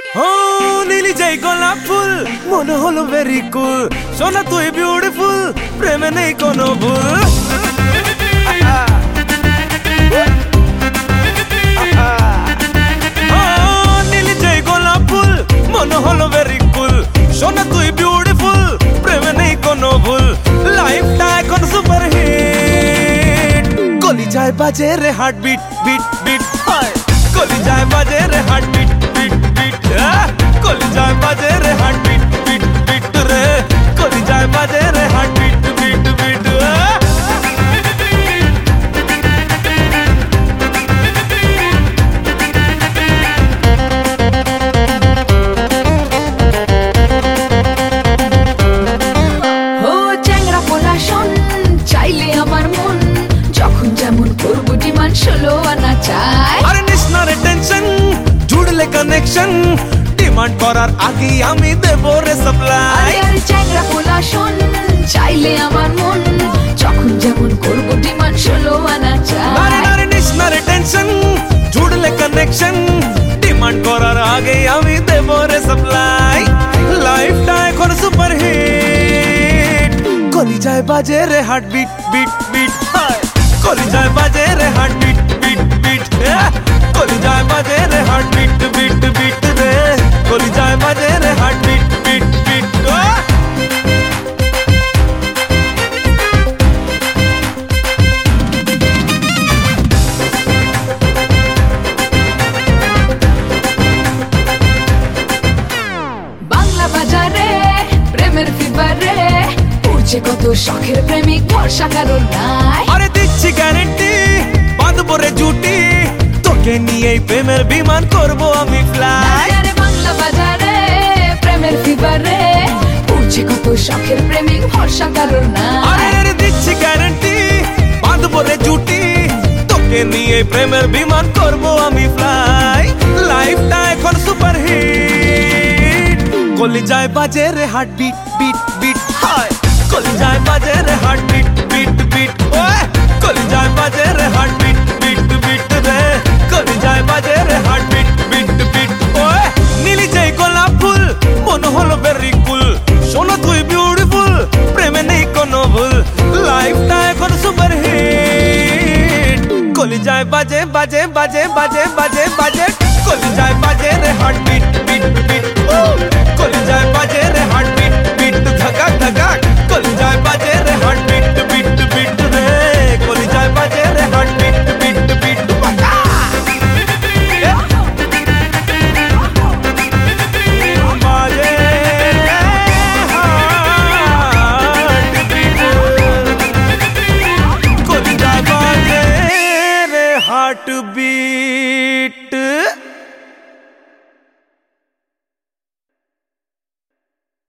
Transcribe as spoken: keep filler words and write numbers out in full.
ও নীলি যাই গোলাপ ফুল মনে হলো ভেরি কুল সোনা তুই বিউটিফুল প্রেমে নেই কোনো ভুল নীলি যাই গোলাপ ফুল মনে হলো ভেরি কুল সোনা তুই বিউটিফুল প্রেমে নেই কোনো ভুল লাইফটা এখন সুপার হিট গলি যায় বাজে রে হার্ট বিট বিট বিট গলি যায় বাজে রে হার্ট বিট বিট বিট গলি যায় বাজে রে হার্ট বিট বিট বিট রে গলি যায় বাজে রে হার্ট বিট বিট বিট ও চ্যাংড়া পোলা শোন চাইলে আমার মন যখন যেমন করবো ডিমান্ড ষোলো আনা চাই আরে নিস না রে টেনশন জুড়লে কানেকশন ডিমান্ড করার আগে আমি দেব রে সাপ্লাই আরে চ্যাংড়া পোলা শোন চাইলে আমার মন যখন যেমন করবো ডিমান্ড ষোলো আনা আরে চাই আরে নিস না রে টেনশন জুড়লে কানেকশন ডিমান্ড করার আগে আমি দেব রে সাপ্লাই লাইফটা এখন সুপার হিট গলি যায় বাজে রে হার্ট বিট বিট বিট গলি যায় বাজে রে হার্ট বিট বিট বিট গলি যায় বাজে রে হার্ট বিট বিট বিট রে গলি যায় বাজে রে heart beat beat beat Bangla বাজারে প্রেমের ফিবারে উঠছে কত শখের প্রেমিক ভরসা কারণ নাই আরে দিচ্ছি গ্যারেন্টি বাঁধবো রে জুটি তোকে নিয়ে প্রেমের বিমান করব আমি ফ্লাই আরে বাংলা বাজারে প্রেমের ফিবারে উঠছে কত শখের প্রেমিক ভরসা কারণ আরে নাই আরে দিচ্ছি গ্যারেন্টি বাঁধবো রে জুটি তোকে নিয়ে প্রেমের বিমান করব আমি ফ্লাই লাইফটা এখন সুপার হিট গলি যায় বাজে রে হার্ট বিট বিট বিট হায় গলি যায় বাজে রে হার্ট বিট বিট বিট ওয়ে গলি যায় বাজে রে হার্ট বিট বিট বিট রে গলি যায় বাজে রে হার্ট বিট বিট বিট ওয়ে নীলি যাই গোলাপ ফুল মনে হলো ভেরি কুল সোনা তুই বিউটিফুল প্রেমে নেই কোনো ভুল লাইফটা এখন সুপার হিট গলি যায় বাজে বাজে বাজে বাজে বাজে বাজে গলি যায় বাজে রে হার্ট